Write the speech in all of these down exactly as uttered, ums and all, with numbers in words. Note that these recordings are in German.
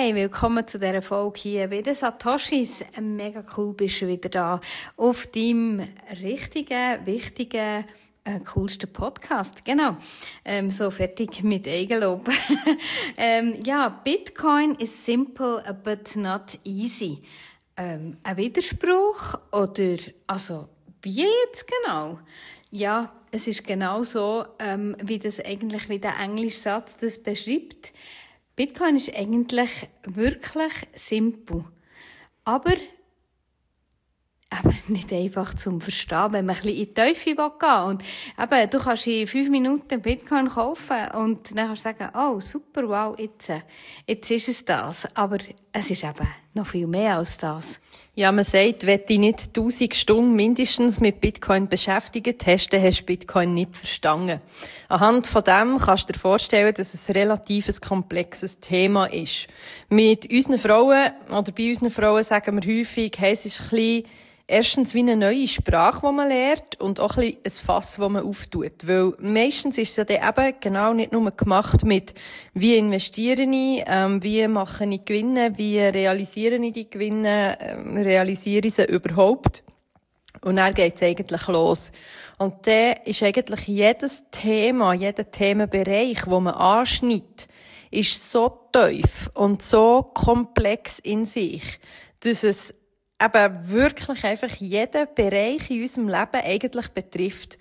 Hey, willkommen zu dieser Folge hier bei den Satoshis. Mega cool bist du wieder da auf deinem richtigen, wichtigen, äh, coolsten Podcast. Genau. Ähm, so fertig mit Eigenlob. ähm, ja, Bitcoin is simple but not easy. Ähm, ein Widerspruch oder, also, wie jetzt genau? Ja, es ist genau so, ähm, wie das eigentlich, wie der englische Satz das beschreibt. Bitcoin ist eigentlich wirklich simpel. Aber, aber nicht einfach zum Verstehen, wenn man ein bisschen in die Teufel gehen will. Und eben, du kannst in fünf Minuten Bitcoin kaufen und dann kannst du sagen, oh, super, wow, jetzt, jetzt ist es das. Aber es ist eben noch viel mehr als das. Ja, man sagt, wenn du dich nicht tausend Stunden mindestens mit Bitcoin beschäftigt hast, dann hast du Bitcoin nicht verstanden. Anhand von dem kannst du dir vorstellen, dass es ein relativ komplexes Thema ist. Mit unseren Frauen, oder bei unseren Frauen sagen wir häufig, hey, es ist ein bisschen erstens wie eine neue Sprache, die man lernt, und auch ein bisschen ein Fass, das man auftut. Weil meistens ist es ja dann eben genau nicht nur gemacht mit, wie investiere ich, ähm, wie mache ich Gewinne, wie realisiere ich die Gewinne, ähm, realisiere ich sie überhaupt. Und dann geht's eigentlich los. Und dann ist eigentlich jedes Thema, jeder Themenbereich, wo man anschneidet, ist so tief und so komplex in sich, dass es eben wirklich einfach jeden Bereich in unserem Leben eigentlich betrifft.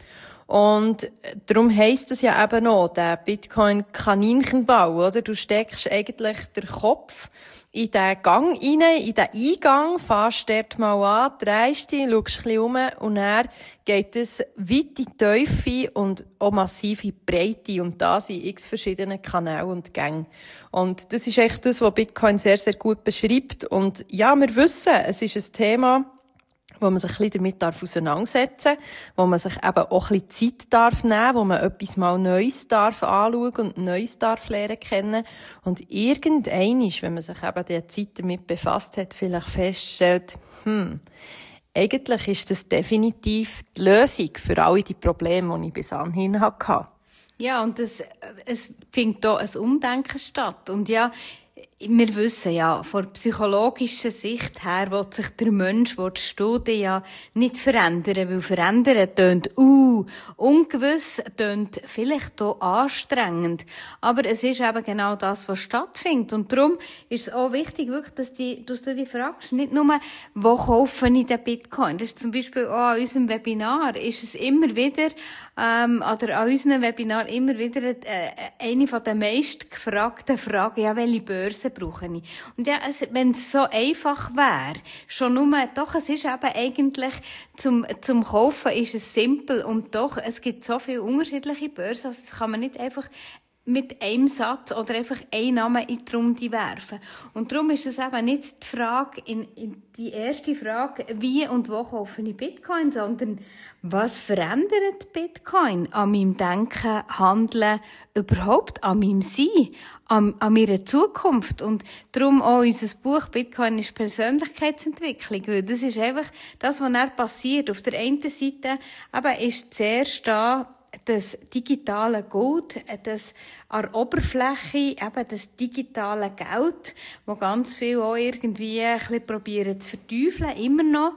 Und darum heisst es ja eben noch, der Bitcoin-Kaninchenbau, oder? Du steckst eigentlich den Kopf in den Gang rein, in den Eingang, fährst dort mal an, drehst dich, schaust ein bisschen um und dann geht es weit in die Tiefe und auch massiv in die Breite, und da sind x verschiedene Kanäle und Gänge. Und das ist echt das, was Bitcoin sehr, sehr gut beschreibt. Und ja, wir wissen, es ist ein Thema, wo man sich ein bisschen damit auseinandersetzen darf, wo man sich eben auch ein bisschen Zeit darf nehmen, wo man etwas mal Neues darf anschauen und Neues darf lernen kennen. Und irgendeinmal, wenn man sich eben die Zeit damit befasst hat, vielleicht feststellt, hm, eigentlich ist das definitiv die Lösung für alle die Probleme, die ich bis anhin hatte. Ja, und das, es findet hier ein Umdenken statt. Und ja, wir wissen ja, von psychologischer Sicht her will sich der Mensch, der die Studie ja nicht verändern, weil verändern tönt, uh, ungewiss, tönt vielleicht auch anstrengend. Aber es ist eben genau das, was stattfindet. Und darum ist es auch wichtig, wirklich, dass, die, dass du dich fragst, nicht nur, wo kaufe ich den Bitcoin? Das ist zum Beispiel auch an unserem Webinar, ist es immer wieder, ähm, oder an unseren Webinar immer wieder äh, eine von den meist gefragten Fragen, ja, welche Börse brauche ich? Und ja, es, wenn es so einfach wäre, schon nur, doch, es ist eben eigentlich, zum, zum Kaufen ist es simpel, und doch, es gibt so viele unterschiedliche Börsen, also das kann man nicht einfach mit einem Satz oder einfach einen Namen in die Runde werfen. Und darum ist es eben nicht die Frage, in, in die erste Frage, wie und wo kaufe ich Bitcoin, sondern was verändert Bitcoin an meinem Denken, Handeln, überhaupt an meinem Sein, an, an meiner Zukunft? Und darum auch unser Buch «Bitcoin ist Persönlichkeitsentwicklung», weil das ist einfach das, was dann passiert. Auf der einen Seite eben ist zuerst da das digitale Gold, das an der Oberfläche, eben das digitale Geld, wo ganz viel auch irgendwie ein bisschen probieren zu verteufeln, immer noch.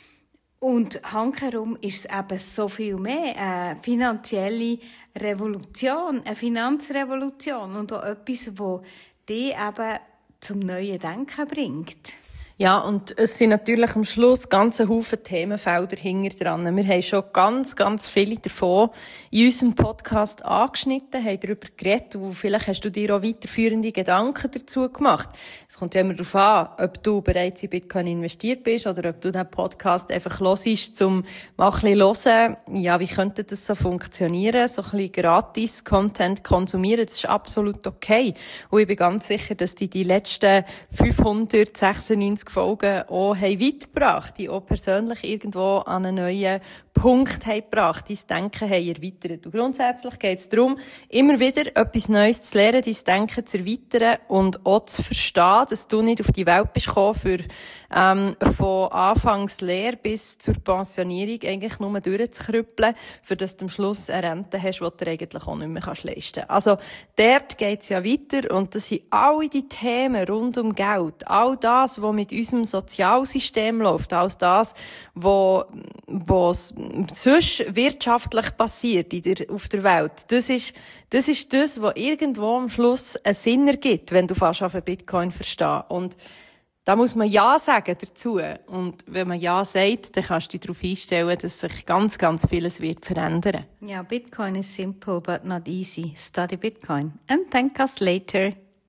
Und handherum ist es eben so viel mehr, eine finanzielle Revolution, eine Finanzrevolution und auch etwas, das dich eben zum neuen Denken bringt. Ja, und es sind natürlich am Schluss ganz ein Haufen Themenfelder hinter dran. Wir haben schon ganz, ganz viele davon in unserem Podcast angeschnitten, haben darüber geredet, und vielleicht hast du dir auch weiterführende Gedanken dazu gemacht. Es kommt ja immer darauf an, ob du bereits in Bitcoin investiert bist oder ob du den Podcast einfach hörst, um mal ein bisschen zu hören, ja, wie könnte das so funktionieren, so ein bisschen gratis Content konsumieren, das ist absolut okay. Und ich bin ganz sicher, dass die die letzten fünfhundertsechsundneunzig fünfzig Folgen auch haben weitergebracht, die auch persönlich irgendwo an einen neuen Punkt haben gebracht, dein Denken haben erweitert. Und grundsätzlich geht es darum, immer wieder etwas Neues zu lernen, dein Denken zu erweitern und auch zu verstehen, dass du nicht auf die Welt bist gekommen, für ähm, von Anfangslehre bis zur Pensionierung eigentlich nur durchzukrüppeln, für dass du am Schluss eine Rente hast, die du eigentlich auch nicht mehr leisten kannst. Also dort geht es ja weiter und das sind alle die Themen rund um Geld, all das, was mit unserem Sozialsystem läuft, all das, was, was sonst wirtschaftlich passiert in der, auf der Welt. Das ist, das ist das, was irgendwo am Schluss einen Sinn ergibt, wenn du fast auf Bitcoin verstehst. Und da muss man Ja sagen dazu. Und wenn man Ja sagt, dann kannst du dich darauf einstellen, dass sich ganz, ganz vieles wird verändern. Ja, Bitcoin is simple but not easy. Study Bitcoin and thank us later.